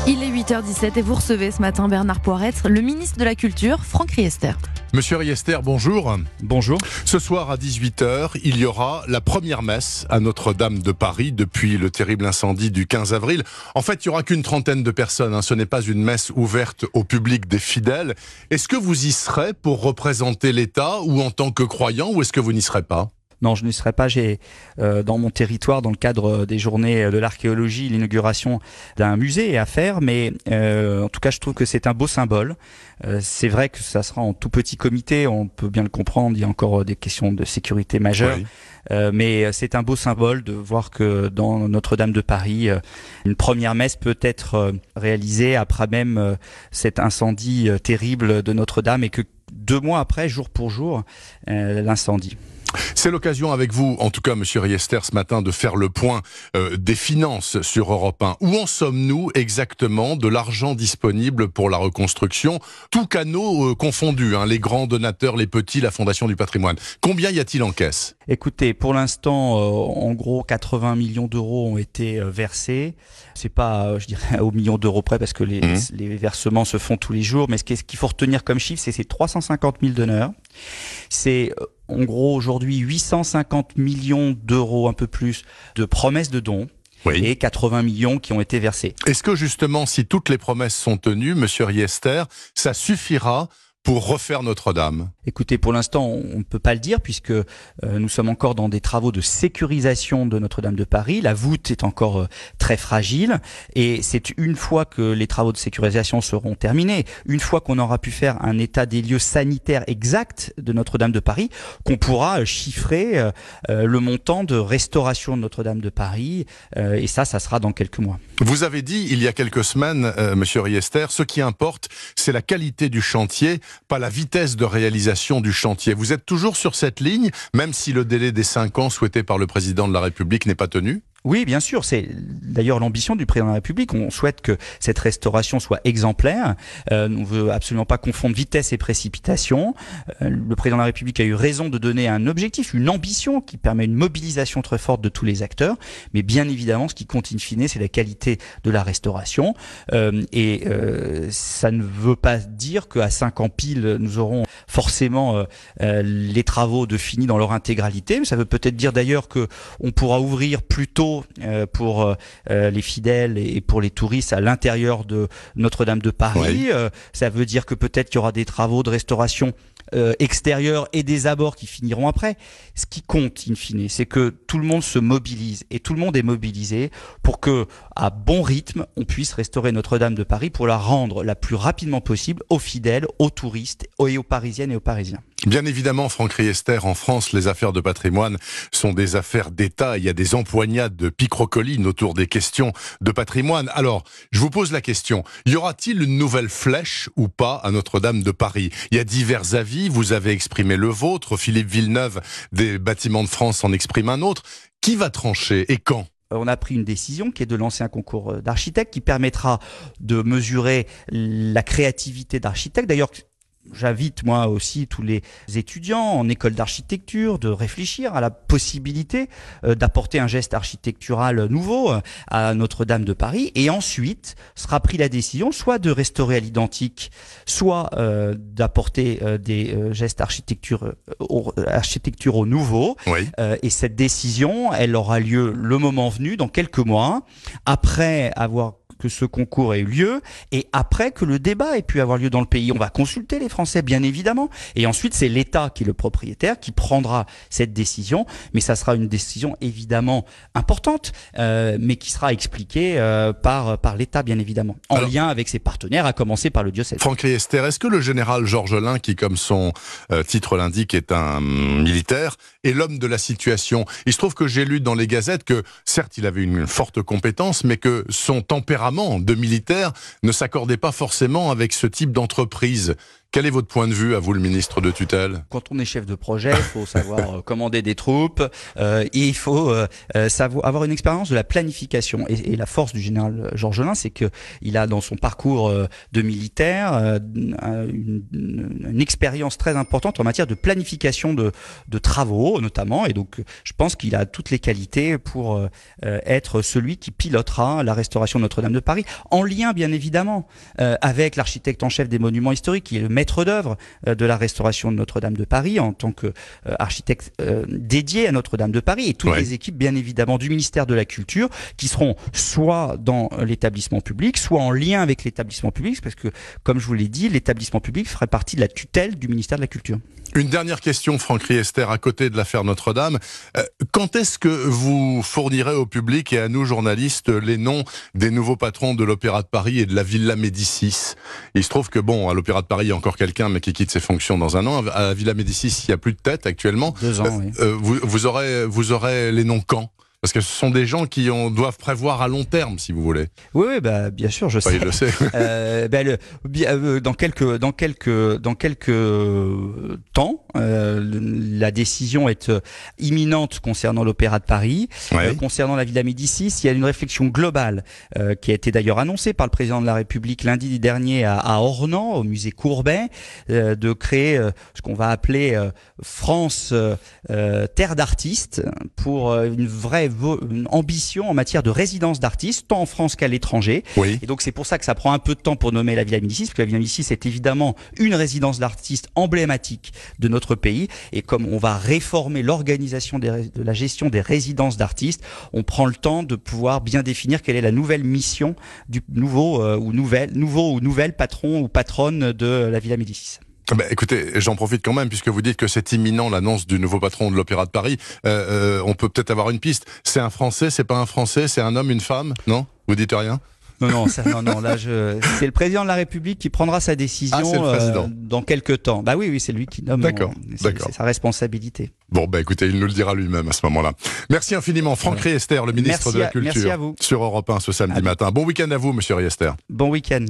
Il est 8h17 et vous recevez ce matin Bernard Poiretz, le ministre de la Culture, Franck Riester. Monsieur Riester, bonjour. Bonjour. Ce soir à 18h, il y aura la première messe à Notre-Dame de Paris depuis le terrible incendie du 15 avril. En fait, il n'y aura qu'une trentaine de personnes. Ce n'est pas une messe ouverte au public des fidèles. Est-ce que vous y serez pour représenter l'État ou en tant que croyant, ou est-ce que vous n'y serez pas ? Non, je ne serai pas. J'ai dans mon territoire, dans le cadre des journées de l'archéologie, l'inauguration d'un musée à faire, mais en tout cas, je trouve que c'est un beau symbole. C'est vrai que ça sera en tout petit comité, on peut bien le comprendre, il y a encore des questions de sécurité majeures, oui. Mais c'est un beau symbole de voir que dans Notre-Dame de Paris, une première messe peut être réalisée après même cet incendie terrible de Notre-Dame, et que 2 mois après, jour pour jour, l'incendie. C'est l'occasion avec vous, en tout cas Monsieur Riester, ce matin, de faire le point des finances sur Europe 1. Où en sommes-nous exactement de l'argent disponible pour la reconstruction, tous canaux confondus, les grands donateurs, les petits, la Fondation du patrimoine. Combien y a-t-il en caisse ? Écoutez, pour l'instant, en gros, 80 millions d'euros ont été versés. C'est pas, je dirais, aux millions d'euros près, parce que les versements se font tous les jours. Mais ce qu'il faut retenir comme chiffre, c'est ces 350 000 donneurs. C'est en gros aujourd'hui 850 millions d'euros, un peu plus, de promesses de dons. Oui. Et 80 millions qui ont été versés. Est-ce que justement, si toutes les promesses sont tenues, Monsieur Riester, ça suffira pour refaire Notre-Dame ? Écoutez, pour l'instant, on ne peut pas le dire, puisque nous sommes encore dans des travaux de sécurisation de Notre-Dame de Paris. La voûte est encore très fragile, et c'est une fois que les travaux de sécurisation seront terminés, une fois qu'on aura pu faire un état des lieux sanitaires exact de Notre-Dame de Paris, qu'on pourra chiffrer le montant de restauration de Notre-Dame de Paris, et ça sera dans quelques mois. Vous avez dit il y a quelques semaines, Monsieur Riester, ce qui importe, c'est la qualité du chantier, pas la vitesse de réalisation du chantier. Vous êtes toujours sur cette ligne, même si le délai des 5 ans souhaité par le président de la République n'est pas tenu ? Oui, bien sûr. C'est d'ailleurs l'ambition du président de la République. On souhaite que cette restauration soit exemplaire. On ne veut absolument pas confondre vitesse et précipitation. Le président de la République a eu raison de donner un objectif, une ambition qui permet une mobilisation très forte de tous les acteurs. Mais bien évidemment, ce qui compte in fine, c'est la qualité de la restauration. Et ça ne veut pas dire qu'à 5 ans pile, nous aurons forcément les travaux de fini dans leur intégralité. Mais ça veut peut-être dire d'ailleurs que on pourra ouvrir plus tôt pour les fidèles et pour les touristes à l'intérieur de Notre-Dame de Paris. Oui. Ça veut dire que peut-être qu'il y aura des travaux de restauration extérieurs et des abords qui finiront après. Ce qui compte, in fine, c'est que tout le monde se mobilise, et tout le monde est mobilisé pour que, à bon rythme, on puisse restaurer Notre-Dame de Paris pour la rendre la plus rapidement possible aux fidèles, aux touristes et aux Parisiennes et aux Parisiens. Bien évidemment, Franck Riester, en France, les affaires de patrimoine sont des affaires d'État. Il y a des empoignades de picrocolline autour des questions de patrimoine. Alors, je vous pose la question, y aura-t-il une nouvelle flèche ou pas à Notre-Dame de Paris ? Il y a divers avis, vous avez exprimé le vôtre, Philippe Villeneuve des Bâtiments de France en exprime un autre. Qui va trancher et quand ? On a pris une décision qui est de lancer un concours d'architectes qui permettra de mesurer la créativité d'architectes. D'ailleurs, j'invite moi aussi tous les étudiants en école d'architecture de réfléchir à la possibilité d'apporter un geste architectural nouveau à Notre-Dame de Paris, et ensuite sera pris la décision soit de restaurer à l'identique, soit d'apporter des gestes architecturaux nouveaux. Oui. Et cette décision, elle aura lieu le moment venu, dans quelques mois, après avoir que ce concours ait eu lieu, et après que le débat ait pu avoir lieu dans le pays. On va consulter les Français, bien évidemment, et ensuite c'est l'État qui est le propriétaire, qui prendra cette décision, mais ça sera une décision évidemment importante, mais qui sera expliquée par l'État, bien évidemment, en lien avec ses partenaires, à commencer par le diocèse. Franck Riester, est-ce que le général Georgelin, qui comme son titre l'indique est un militaire, est l'homme de la situation ? Il se trouve que j'ai lu dans les gazettes que, certes, il avait une forte compétence, mais que son tempérament de militaire ne s'accordait pas forcément avec ce type d'entreprise. Quel est votre point de vue, à vous, le ministre de tutelle? Quand on est chef de projet, il faut savoir commander des troupes, et il faut savoir avoir une expérience de la planification. Et la force du général Georges Lain, c'est que il a dans son parcours de militaire une expérience très importante en matière de planification de travaux, notamment. Et donc, je pense qu'il a toutes les qualités pour être celui qui pilotera la restauration de Notre-Dame de Paris, en lien, bien évidemment, avec l'architecte en chef des monuments historiques, qui est le maître d'œuvre de la restauration de Notre-Dame de Paris, en tant qu'architecte dédié à Notre-Dame de Paris, et toutes les équipes, bien évidemment, du ministère de la Culture, qui seront soit dans l'établissement public, soit en lien avec l'établissement public, parce que, comme je vous l'ai dit, l'établissement public ferait partie de la tutelle du ministère de la Culture. Une dernière question, Franck Riester, à côté de l'affaire Notre-Dame. Quand est-ce que vous fournirez au public et à nous, journalistes, les noms des nouveaux patrons de l'Opéra de Paris et de la Villa Médicis? Il se trouve que, bon, à l'Opéra de Paris, il y a encore quelqu'un, mais qui quitte ses fonctions dans un an. À la Villa Médicis, il n'y a plus de tête actuellement. 2 ans, oui. Vous aurez les noms quand? Parce que ce sont des gens qui doivent prévoir à long terme, si vous voulez. Oui, bah, bien sûr, je sais. Je sais. Dans quelques temps, la décision est imminente concernant l'Opéra de Paris. Concernant la Villa Médicis, il y a une réflexion globale qui a été d'ailleurs annoncée par le président de la République lundi dernier à Ornans, au musée Courbet, de créer ce qu'on va appeler France Terre d'artistes, pour une vraie une ambition en matière de résidence d'artistes, tant en France qu'à l'étranger. Et donc c'est pour ça que ça prend un peu de temps pour nommer la Villa Médicis, parce que la Villa Médicis est évidemment une résidence d'artistes emblématique de notre pays. Et comme on va réformer l'organisation de la gestion des résidences d'artistes, on prend le temps de pouvoir bien définir quelle est la nouvelle mission du nouveau ou nouvelle patron ou patronne de la Villa Médicis. Écoutez, j'en profite quand même, puisque vous dites que c'est imminent, l'annonce du nouveau patron de l'Opéra de Paris. On peut peut-être avoir une piste. C'est un Français, c'est pas un Français, c'est un homme, une femme? Non? Vous dites rien? Non, là, c'est le président de la République qui prendra sa décision dans quelques temps. Bah oui, c'est lui qui nomme. D'accord. C'est sa responsabilité. Bon, écoutez, il nous le dira lui-même à ce moment-là. Merci infiniment, Franck Riester, le ministre de la Culture. Merci à vous. Sur Europe 1 ce samedi matin. Bon week-end à vous, monsieur Riester. Bon week-end.